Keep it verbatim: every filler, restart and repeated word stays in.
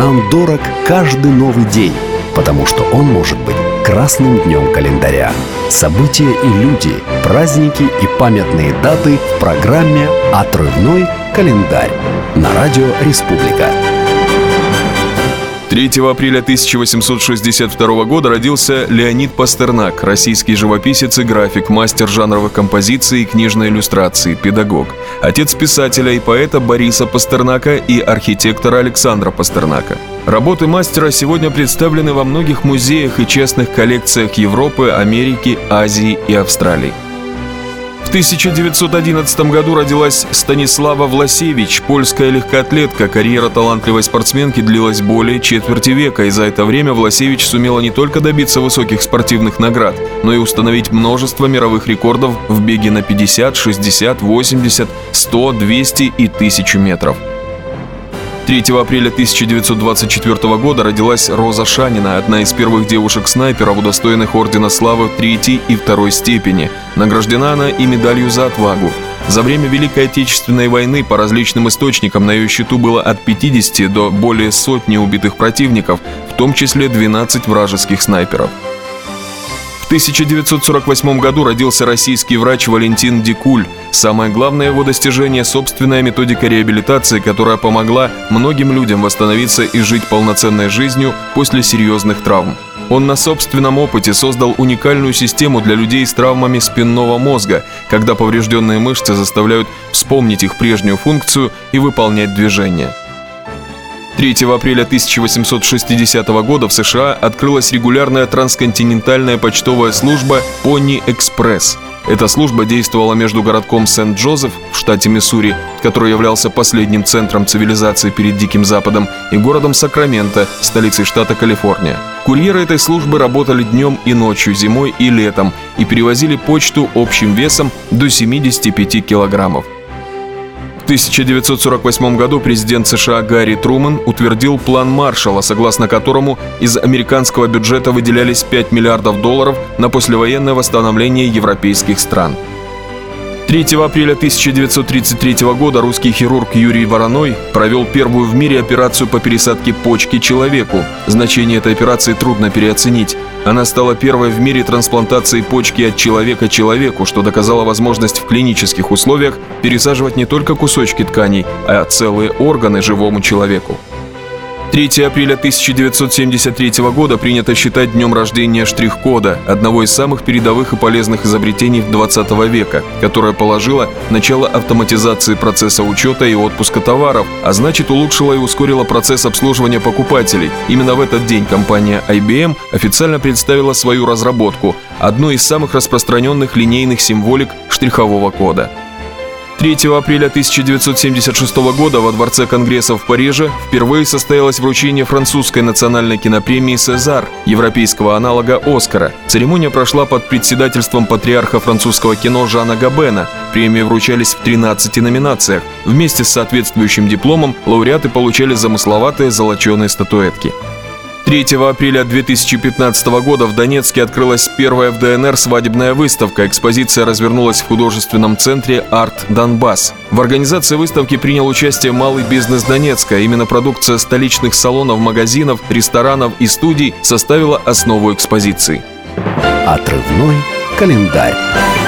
Нам дорог каждый новый день, потому что он может быть красным днем календаря. События и люди, праздники и памятные даты в программе «Отрывной календарь» на радио «Республика». третьего апреля тысяча восемьсот шестьдесят второго года родился Леонид Пастернак, российский живописец и график, мастер жанровых композиций и книжной иллюстрации, педагог. Отец писателя и поэта Бориса Пастернака и архитектора Александра Пастернака. Работы мастера сегодня представлены во многих музеях и частных коллекциях Европы, Америки, Азии и Австралии. В тысяча девятьсот одиннадцатом году родилась Станислава Власевич, польская легкоатлетка. Карьера талантливой спортсменки длилась более четверти века, и за это время Власевич сумела не только добиться высоких спортивных наград, но и установить множество мировых рекордов в беге на пятьдесят, шестьдесят, восемьдесят, сто, двести и тысячу метров. третьего апреля тысяча девятьсот двадцать четвёртого года родилась Роза Шанина, одна из первых девушек-снайперов, удостоенных Ордена Славы третьей и второй степени. Награждена она и медалью за отвагу. За время Великой Отечественной войны по различным источникам на ее счету было от пятидесяти до более сотни убитых противников, в том числе двенадцать вражеских снайперов. В тысяча девятьсот сорок восьмом году родился российский врач Валентин Дикуль. Самое главное его достижение – собственная методика реабилитации, которая помогла многим людям восстановиться и жить полноценной жизнью после серьезных травм. Он на собственном опыте создал уникальную систему для людей с травмами спинного мозга, когда поврежденные мышцы заставляют вспомнить их прежнюю функцию и выполнять движения. третьего апреля тысяча восемьсот шестидесятого года в США открылась регулярная трансконтинентальная почтовая служба «Пони Экспресс». Эта служба действовала между городком Сент-Джозеф в штате Миссури, который являлся последним центром цивилизации перед Диким Западом, и городом Сакраменто, столицей штата Калифорния. Курьеры этой службы работали днем и ночью, зимой и летом, и перевозили почту общим весом до семидесяти пяти килограммов. В тысяча девятьсот сорок восьмом году президент США Гарри Трумэн утвердил план Маршалла, согласно которому из американского бюджета выделялись пять миллиардов долларов на послевоенное восстановление европейских стран. третьего апреля тысяча девятьсот тридцать третьего года русский хирург Юрий Вороной провел первую в мире операцию по пересадке почки человеку. Значение этой операции трудно переоценить. Она стала первой в мире трансплантацией почки от человека человеку, что доказало возможность в клинических условиях пересаживать не только кусочки тканей, а целые органы живому человеку. третьего апреля тысяча девятьсот семьдесят третьего года принято считать днем рождения штрих-кода, одного из самых передовых и полезных изобретений двадцатого века, которое положило начало автоматизации процесса учета и отпуска товаров, а значит улучшило и ускорило процесс обслуживания покупателей. Именно в этот день компания ай би эм официально представила свою разработку, одну из самых распространенных линейных символик штрихового кода. третьего апреля тысяча девятьсот семьдесят шестого года во Дворце Конгресса в Париже впервые состоялось вручение французской национальной кинопремии «Сезар», европейского аналога «Оскара». Церемония прошла под председательством патриарха французского кино Жана Габена. Премии вручались в тринадцати номинациях. Вместе с соответствующим дипломом лауреаты получали замысловатые золоченые статуэтки. третьего апреля две тысячи пятнадцатого года в Донецке открылась первая в дэ эн эр свадебная выставка. Экспозиция развернулась в художественном центре «Арт Донбасс». В организации выставки принял участие малый бизнес Донецка. Именно продукция столичных салонов, магазинов, ресторанов и студий составила основу экспозиции. Отрывной календарь.